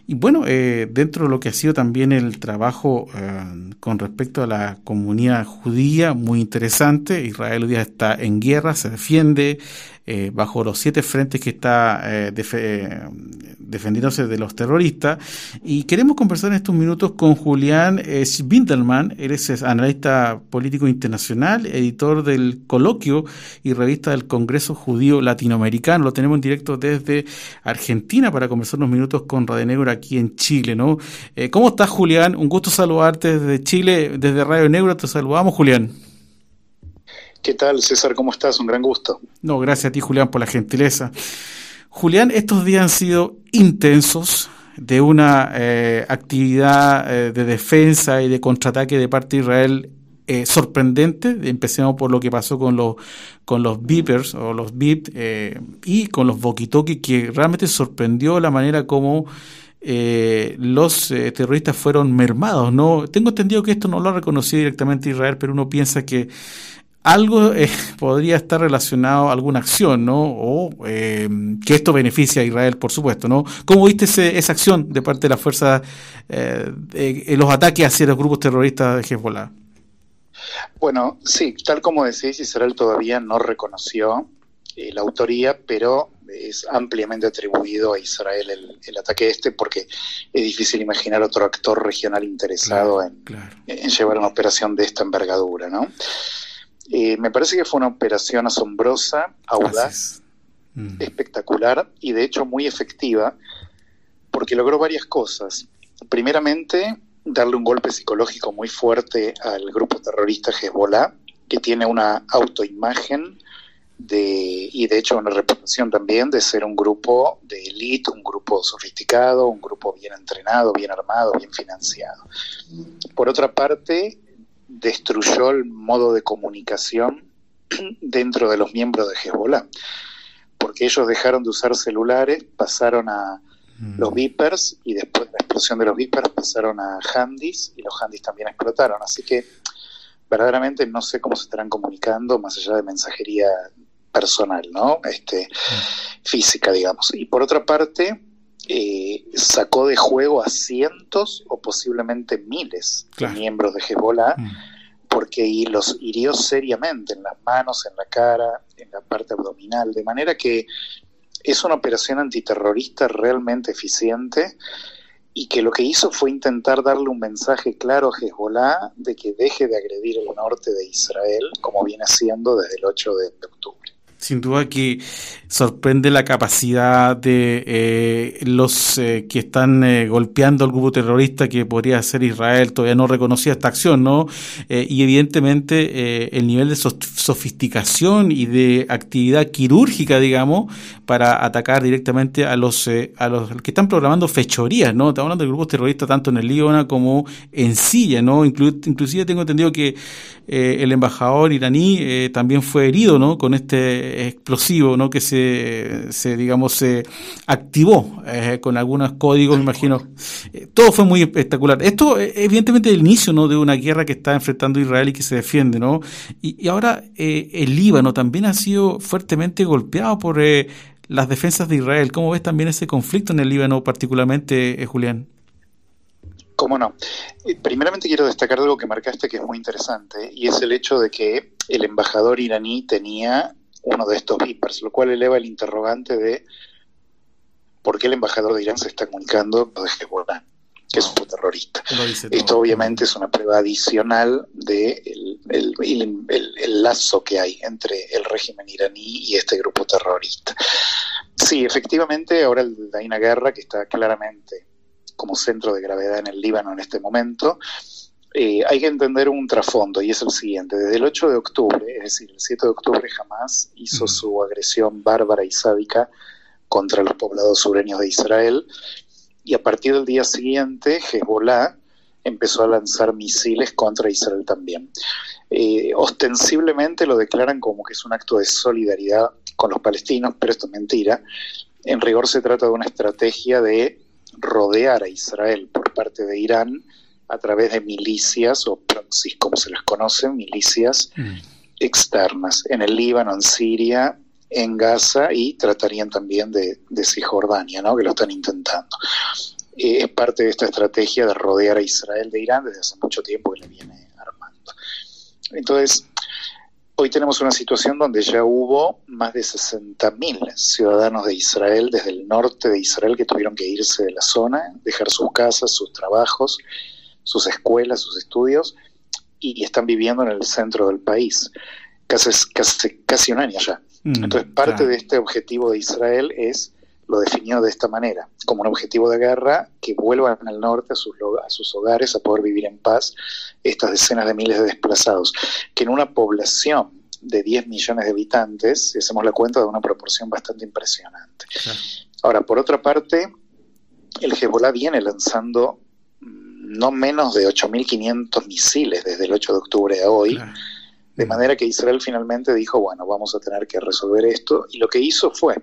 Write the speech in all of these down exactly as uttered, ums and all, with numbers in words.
Y bueno, eh, dentro de lo que ha sido también el trabajo eh, con respecto a la comunidad judía, muy interesante. Israel hoy día está en guerra, se defiende eh, bajo los siete frentes que está eh, def- defendiéndose de los terroristas. Y queremos conversar en estos minutos con Julián eh, Schwindelman. Él es analista político internacional, editor del Coloquio y revista del Congreso Judío Latinoamericano. Lo tenemos en directo desde Argentina para conversar unos minutos con Radio Negra aquí en Chile, ¿no? Eh, ¿Cómo estás, Julián? Un gusto saludarte desde Chile, desde Radio Negra. Te saludamos, Julián. ¿Qué tal, César? ¿Cómo estás? Un gran gusto. No, gracias a ti, Julián, por la gentileza. Julián, estos días han sido intensos, de una eh, actividad eh, de defensa y de contraataque de parte de Israel eh, sorprendente. Empecemos por lo que pasó con los con los beepers o los beep eh, y con los walkie-talkie, que realmente sorprendió la manera como eh, los eh, terroristas fueron mermados, ¿no? Tengo entendido que esto no lo ha reconocido directamente Israel, pero uno piensa que algo eh, podría estar relacionado a alguna acción, ¿no? O eh, que esto beneficia a Israel, por supuesto, ¿no? ¿Cómo viste ese, esa acción de parte de las fuerzas, eh, de, los ataques hacia los grupos terroristas de Hezbollah? Bueno, sí, tal como decís, Israel todavía no reconoció eh, la autoría, pero es ampliamente atribuido a Israel el, el ataque este, porque es difícil imaginar otro actor regional interesado claro, en, claro. en llevar una operación de esta envergadura, ¿no? Eh, me parece que fue una operación asombrosa, audaz, mm. espectacular y de hecho muy efectiva, porque logró varias cosas. Primeramente, darle un golpe psicológico muy fuerte al grupo terrorista Hezbollah, que tiene una autoimagen de, y de hecho una reputación también de ser un grupo de élite, un grupo sofisticado, un grupo bien entrenado, bien armado, bien financiado. Por otra parte, destruyó el modo de comunicación dentro de los miembros de Hezbollah, porque ellos dejaron de usar celulares, pasaron a mm. los beepers, y después de la explosión de los beepers pasaron a handys, y los handys también explotaron, así que verdaderamente no sé cómo se estarán comunicando más allá de mensajería personal, ¿no? Este, mm. física, digamos. Y por otra parte, Eh, sacó de juego a cientos o posiblemente miles claro. de miembros de Hezbollah, mm. porque los hirió seriamente en las manos, en la cara, en la parte abdominal, de manera que es una operación antiterrorista realmente eficiente y que lo que hizo fue intentar darle un mensaje claro a Hezbollah de que deje de agredir el norte de Israel, como viene haciendo desde el ocho de octubre. Sin duda que sorprende la capacidad de eh, los eh, que están eh, golpeando al grupo terrorista, que podría ser Israel. Todavía no reconocía esta acción, ¿no? Eh, y evidentemente eh, el nivel de sofisticación y de actividad quirúrgica, digamos, para atacar directamente a los eh, a los que están programando fechorías, ¿no? Estamos hablando de grupos terroristas tanto en el Líbano como en Siria, ¿no? Inclu- inclusive tengo entendido que eh, el embajador iraní eh, también fue herido, ¿no? Con este explosivo, ¿no? Que se, se digamos, se activó eh, con algunos códigos, me imagino. Eh, todo fue muy espectacular. Esto, eh, evidentemente, es el inicio, ¿no? De una guerra que está enfrentando Israel y que se defiende, ¿no? Y, y ahora eh, el Líbano también ha sido fuertemente golpeado por eh, las defensas de Israel. ¿Cómo ves también ese conflicto en el Líbano, particularmente, eh, Julián? ¿Cómo no? Eh, primeramente quiero destacar algo que marcaste que es muy interesante, y es el hecho de que el embajador iraní tenía uno de estos beepers, lo cual eleva el interrogante de por qué el embajador de Irán se está comunicando de Hezbollah, que es un terrorista. Esto obviamente es una prueba adicional de el, el, el, el, el lazo que hay entre el régimen iraní y este grupo terrorista. Sí, efectivamente, ahora hay una guerra que está claramente como centro de gravedad en el Líbano en este momento. Eh, hay que entender un trasfondo, y es el siguiente. Desde el ocho de octubre, es decir, el siete de octubre, Hamás hizo uh-huh. su agresión bárbara y sádica contra los poblados sureños de Israel, y a partir del día siguiente, Hezbollah empezó a lanzar misiles contra Israel también. Eh, ostensiblemente lo declaran como que es un acto de solidaridad con los palestinos, pero esto es mentira. En rigor se trata de una estrategia de rodear a Israel por parte de Irán a través de milicias o proxies, como se las conocen, milicias mm. externas, en el Líbano, en Siria, en Gaza, y tratarían también de, de Cisjordania, ¿no? Que lo están intentando. eh, es parte de esta estrategia de rodear a Israel de Irán desde hace mucho tiempo que le viene armando. Entonces, hoy tenemos una situación donde ya hubo más de sesenta mil ciudadanos de Israel desde el norte de Israel que tuvieron que irse de la zona, dejar sus casas, sus trabajos, sus escuelas, sus estudios, y están viviendo en el centro del país, casi, casi, casi un año ya. Mm, Entonces, parte claro. de este objetivo de Israel es, lo definió de esta manera, como un objetivo de guerra, que vuelvan al norte a sus, a sus hogares a poder vivir en paz estas decenas de miles de desplazados, que en una población de diez millones de habitantes, si hacemos la cuenta, de una proporción bastante impresionante. Claro. Ahora, por otra parte, el Hezbollah viene lanzando no menos de ocho mil quinientos misiles desde el ocho de octubre a hoy, claro. de manera que Israel finalmente dijo, bueno, vamos a tener que resolver esto, y lo que hizo fue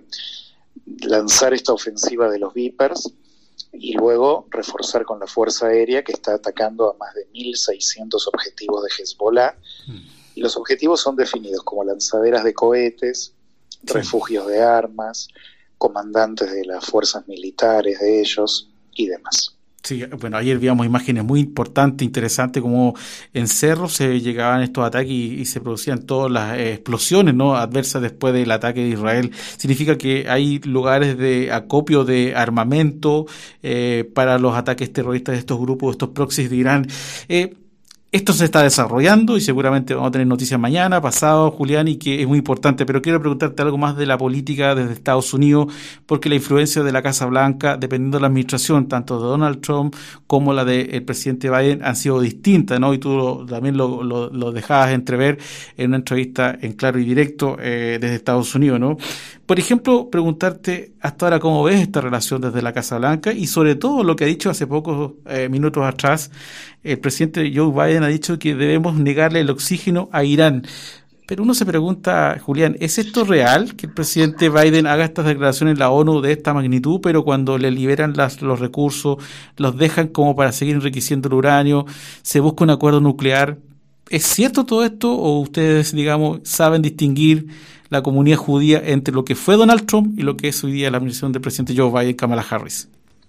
lanzar esta ofensiva de los Vipers y luego reforzar con la Fuerza Aérea, que está atacando a más de mil seiscientos objetivos de Hezbollah, mm. y los objetivos son definidos como lanzaderas de cohetes, sí. refugios de armas, comandantes de las fuerzas militares de ellos y demás. Sí, bueno, ayer vimos imágenes muy importantes, interesantes, como en cerros se llegaban estos ataques y, y se producían todas las eh, explosiones, ¿no?, adversas después del ataque de Israel. Significa que hay lugares de acopio de armamento eh, para los ataques terroristas de estos grupos, de estos proxies de Irán. Eh, Esto se está desarrollando y seguramente vamos a tener noticias mañana, pasado, Julián, y que es muy importante. Pero quiero preguntarte algo más de la política desde Estados Unidos, porque la influencia de la Casa Blanca, dependiendo de la administración, tanto de Donald Trump como la del presidente Biden, han sido distintas, ¿no? Y tú lo, también lo, lo, lo dejabas entrever en una entrevista en Claro y Directo eh, desde Estados Unidos, ¿no? Por ejemplo, preguntarte hasta ahora cómo ves esta relación desde la Casa Blanca y sobre todo lo que ha dicho hace pocos eh, minutos atrás el presidente Joe Biden ha dicho que debemos negarle el oxígeno a Irán. Pero uno se pregunta, Julián, ¿es esto real que el presidente Biden haga estas declaraciones en la ONU de esta magnitud, pero cuando le liberan las, los recursos, los dejan como para seguir enriqueciendo el uranio, se busca un acuerdo nuclear? ¿Es cierto todo esto o ustedes, digamos, saben distinguir la comunidad judía entre lo que fue Donald Trump y lo que es hoy día la administración del presidente Joe Biden, Kamala Harris?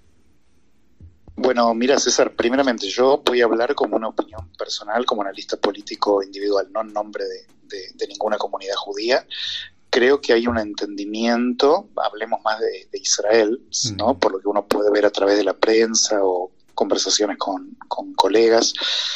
Bueno, mira, César, primeramente yo voy a hablar como una opinión personal, como analista político individual, no en nombre de, de, de ninguna comunidad judía. Creo que hay un entendimiento, hablemos más de, de Israel, ¿no? Mm. Por lo que uno puede ver a través de la prensa o conversaciones con, con colegas.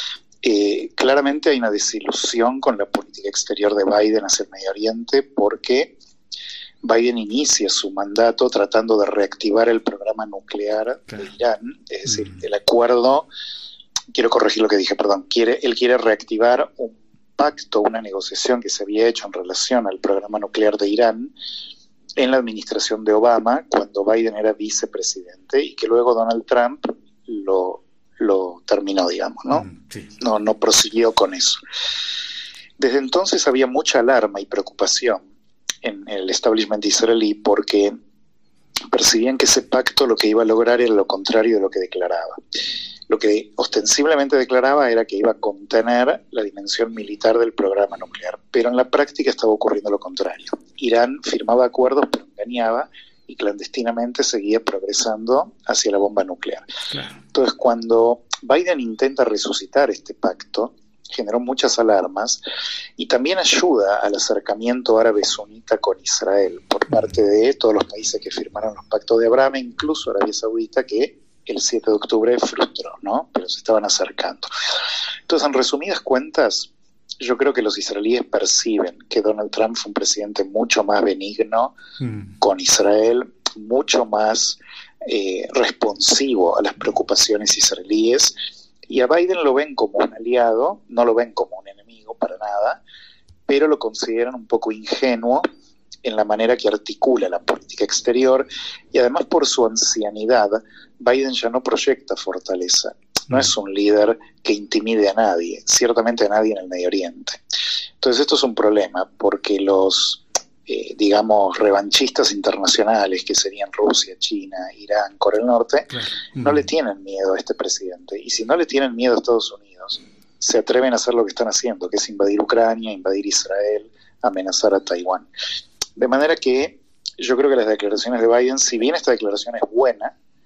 Eh, claramente hay una desilusión con la política exterior de Biden hacia el Medio Oriente porque Biden inicia su mandato tratando de reactivar el programa nuclear de Irán, es decir, el acuerdo, quiero corregir lo que dije, perdón, quiere, él quiere reactivar un pacto, una negociación que se había hecho en relación al programa nuclear de Irán en la administración de Obama, cuando Biden era vicepresidente, y que luego Donald Trump lo, lo terminó, digamos, ¿no? Sí. No, no prosiguió con eso. Desde entonces había mucha alarma y preocupación en el establishment israelí porque percibían que ese pacto lo que iba a lograr era lo contrario de lo que declaraba. Lo que ostensiblemente declaraba era que iba a contener la dimensión militar del programa nuclear, pero en la práctica estaba ocurriendo lo contrario. Irán firmaba acuerdos pero engañaba y clandestinamente seguía progresando hacia la bomba nuclear. Claro. Entonces, cuando Biden intenta resucitar este pacto, generó muchas alarmas y también ayuda al acercamiento árabe sunita con Israel por parte de todos los países que firmaron los pactos de Abraham, incluso Arabia Saudita, que el siete de octubre frustró, ¿no? Pero se estaban acercando. Entonces, en resumidas cuentas, yo creo que los israelíes perciben que Donald Trump fue un presidente mucho más benigno mm. con Israel, mucho más eh, responsivo a las preocupaciones israelíes, y a Biden lo ven como un aliado, no lo ven como un enemigo para nada, pero lo consideran un poco ingenuo en la manera que articula la política exterior, y además por su ancianidad, Biden ya no proyecta fortaleza. No es un líder que intimide a nadie, ciertamente a nadie en el Medio Oriente. Entonces esto es un problema, porque los, eh, digamos, revanchistas internacionales, que serían Rusia, China, Irán, Corea del Norte, claro. no le tienen miedo a este presidente. Y si no le tienen miedo a Estados Unidos, se atreven a hacer lo que están haciendo, que es invadir Ucrania, invadir Israel, amenazar a Taiwán. De manera que yo creo que las declaraciones de Biden, si bien esta declaración es buena,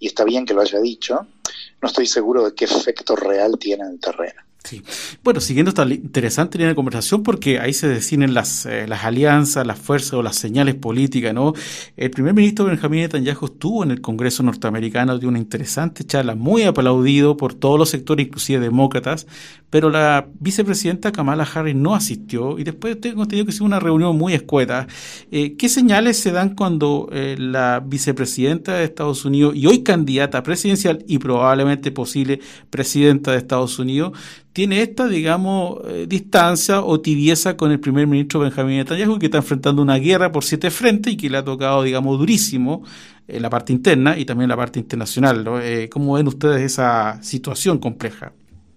y está bien que lo haya dicho, no estoy seguro de qué efecto real tiene en el terreno. Sí. Bueno, siguiendo esta interesante línea de conversación, porque ahí se definen las, eh, las alianzas, las fuerzas o las señales políticas, ¿no? El primer ministro Benjamín Netanyahu estuvo en el Congreso norteamericano, dio una interesante charla, muy aplaudido por todos los sectores, inclusive demócratas, pero la vicepresidenta Kamala Harris no asistió y después tengo entendido que hizo una reunión muy escueta. Eh, ¿Qué señales se dan cuando eh, la vicepresidenta de Estados Unidos y hoy candidata presidencial y probablemente posible presidenta de Estados Unidos tiene esta, digamos, eh, distancia o tibieza con el primer ministro Benjamín Netanyahu, que está enfrentando una guerra por siete frentes y que le ha tocado, digamos, durísimo en la parte interna y también en la parte internacional, ¿no? Eh, ¿Cómo ven ustedes esa situación compleja?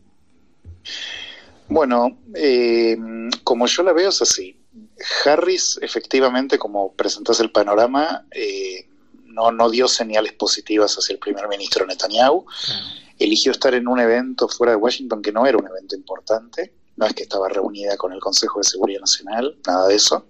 Bueno, eh, como yo la veo es así. Harris, efectivamente, como presentás el panorama, eh, no, no dio señales positivas hacia el primer ministro Netanyahu. Claro. Eligió estar en un evento fuera de Washington que no era un evento importante, no es que estaba reunida con el Consejo de Seguridad Nacional, nada de eso,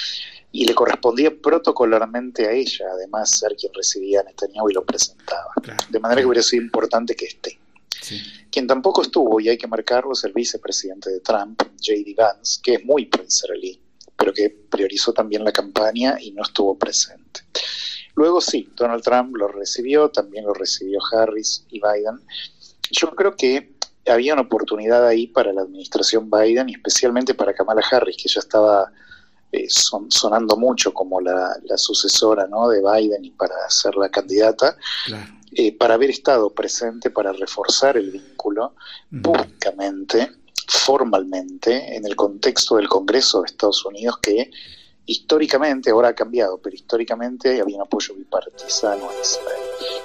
y le correspondía protocolarmente a ella, además, ser quien recibía a Netanyahu y lo presentaba, claro. De manera que hubiera sido importante que esté. Sí. Quien tampoco estuvo, y hay que marcarlo, es el vicepresidente de Trump, J D Vance, que es muy pro-israelí, pero que priorizó también la campaña y no estuvo presente. Luego sí, Donald Trump lo recibió, también lo recibió Harris y Biden. Yo creo que había una oportunidad ahí para la administración Biden y especialmente para Kamala Harris, que ya estaba eh, son, sonando mucho como la, la sucesora, ¿no?, de Biden y para ser la candidata, claro. eh, para haber estado presente para reforzar el vínculo uh-huh. públicamente, formalmente, en el contexto del Congreso de Estados Unidos, que históricamente, ahora ha cambiado, pero históricamente había un apoyo bipartisano a Israel.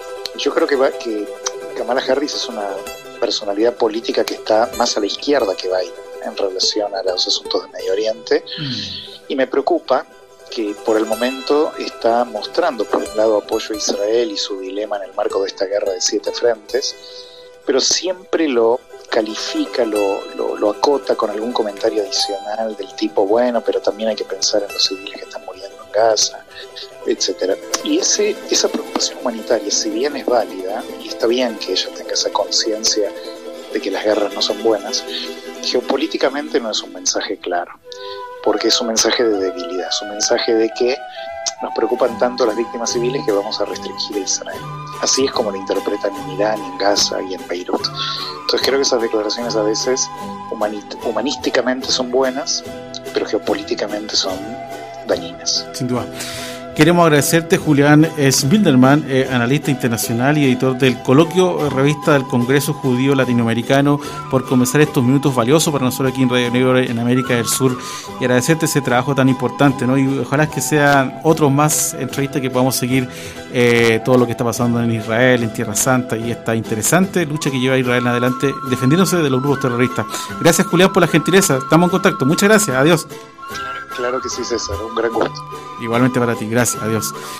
Yo creo que, va, que Kamala Harris es una personalidad política que está más a la izquierda que Biden en relación a los asuntos de Medio Oriente, mm. y me preocupa que por el momento está mostrando, por un lado, apoyo a Israel y su dilema en el marco de esta guerra de siete frentes, pero siempre lo califica, lo, lo, lo acota con algún comentario adicional del tipo, bueno, pero también hay que pensar en los civiles que están muriendo en Gaza, etcétera. Y ese, esa preocupación humanitaria, si bien es válida, y está bien que ella tenga esa conciencia de que las guerras no son buenas, geopolíticamente no es un mensaje claro, porque es un mensaje de debilidad, es un mensaje de que nos preocupan tanto las víctimas civiles que vamos a restringir a Israel. Así es como lo interpretan en Irán, en Gaza y en Beirut. Entonces creo que esas declaraciones a veces humanit- humanísticamente son buenas, pero geopolíticamente son dañinas. Sin duda. Queremos agradecerte, Julián Smilderman, eh, analista internacional y editor del Coloquio, revista del Congreso Judío Latinoamericano, por comenzar estos minutos valiosos para nosotros aquí en Radio Negro en América del Sur, y agradecerte ese trabajo tan importante, ¿no? Y ojalá que sean otros más entrevistas que podamos seguir eh, todo lo que está pasando en Israel, en Tierra Santa, y esta interesante lucha que lleva Israel en adelante defendiéndose de los grupos terroristas. Gracias, Julián, por la gentileza. Estamos en contacto. Muchas gracias. Adiós. Claro que sí, César. Un gran gusto. Igualmente para ti. Gracias. Adiós.